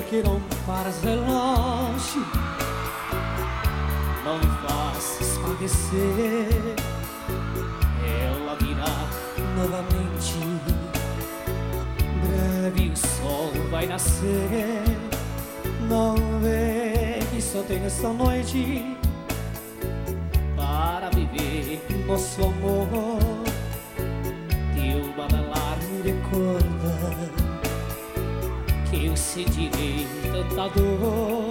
que não paras relógio, não me fazes padecer. Ela virá novamente, breve o sol vai nascer. Não vê que só tenho essa noite para viver nosso amor. Teu badalar me recorda que eu sentirei tanta dor.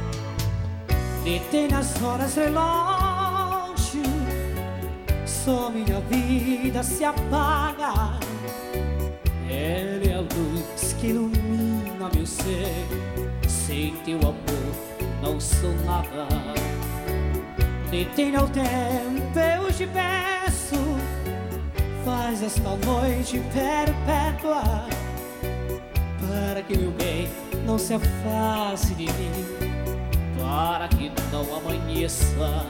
Detém as horas relógio, só minha vida se apaga. Ela é a luz que ilumina meu ser. Sem teu amor não sou nada. Detém o tempo, eu te peço, faz esta noite perpétua, para que meu bem não se afaste de mim, para que não amanheça.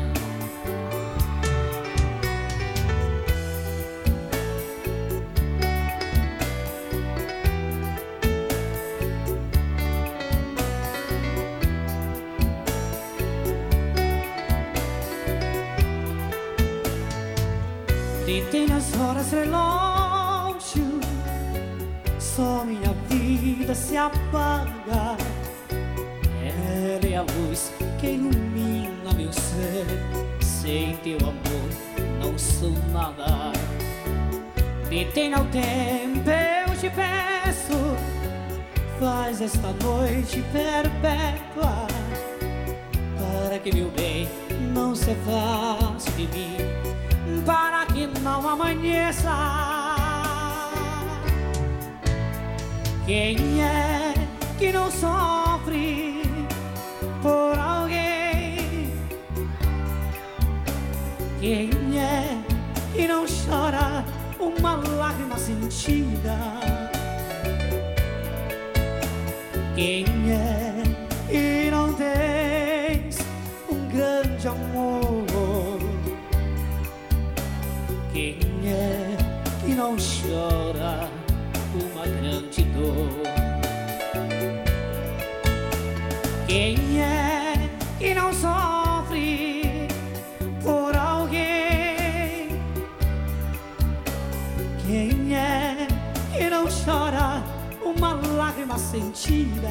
Detém as horas relógio, só minha vida se apaga. Ela é a luz que ilumina meu ser. Sem teu amor não sou nada. Detém ao tempo, eu te peço, faz esta noite perpétua, para que meu bem não se afaste de mim, para que não amanheça. Quem é que não sofre por alguém? Quem é que não chora uma lágrima sentida? Quem é que não tens um grande amor? Quem é que não chora uma grande dor? Quem é que não sofre por alguém? Quem é que não chora uma lágrima sentida?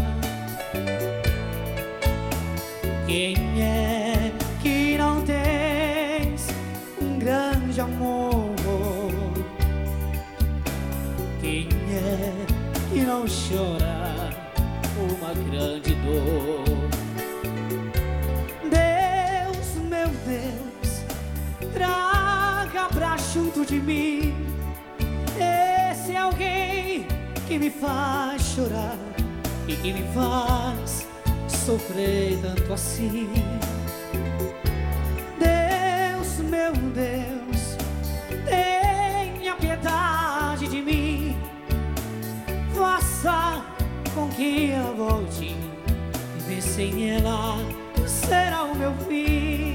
Quem é que não tens um grande amor? Quem é que não chora uma grande dor? Deus, meu Deus, traga pra junto de mim esse alguém que me faz chorar e que me faz sofrer tanto assim. Deus, meu Deus, tenha piedade de mim, faça com que ela volte, viver sem ela será o meu fim.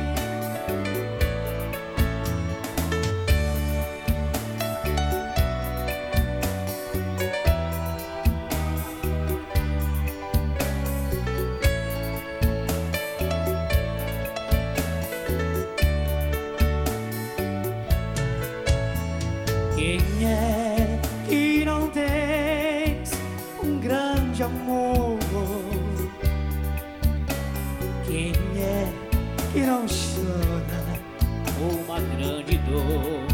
Quem é que não tens um grande amor? Quem é que não chora uma grande dor?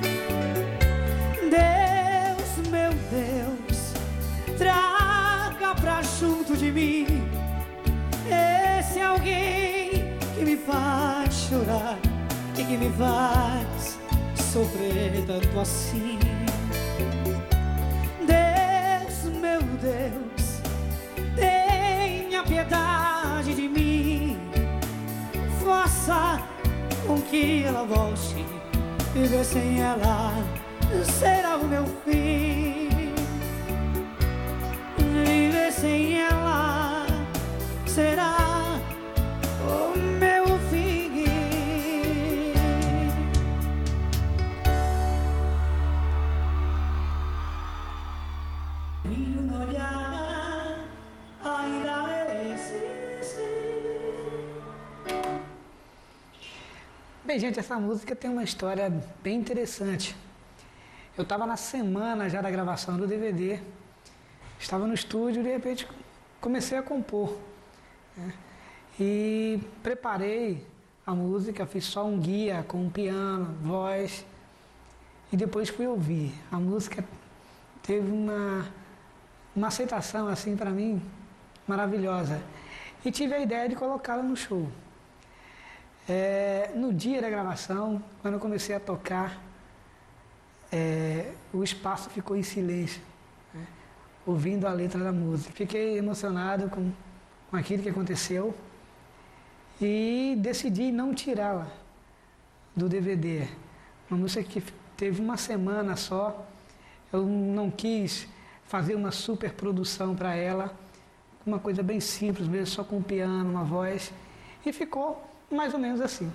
Deus, meu Deus, traga pra junto de mim esse alguém que me faz chorar e que me faz sofrer tanto assim. Deus, meu Deus, tenha piedade de mim, faça com que ela volte, viver sem ela será o meu fim. Viver sem ela será o meu fim. No olhar Bem, gente, essa música tem uma história bem interessante. Eu estava na semana já da gravação do DVD, estava no estúdio e de repente comecei a compor, né? E preparei a música, fiz só um guia com um piano, voz, e depois fui ouvir. A música teve uma aceitação assim para mim maravilhosa e tive a ideia de colocá-la no show. No dia da gravação, quando eu comecei a tocar, o espaço ficou em silêncio, né, ouvindo a letra da música. Fiquei emocionado com aquilo que aconteceu e decidi não tirá-la do DVD. Uma música que teve uma semana só, eu não quis fazer uma super produção para ela, uma coisa bem simples mesmo, só com um piano, uma voz, e ficou mais ou menos assim.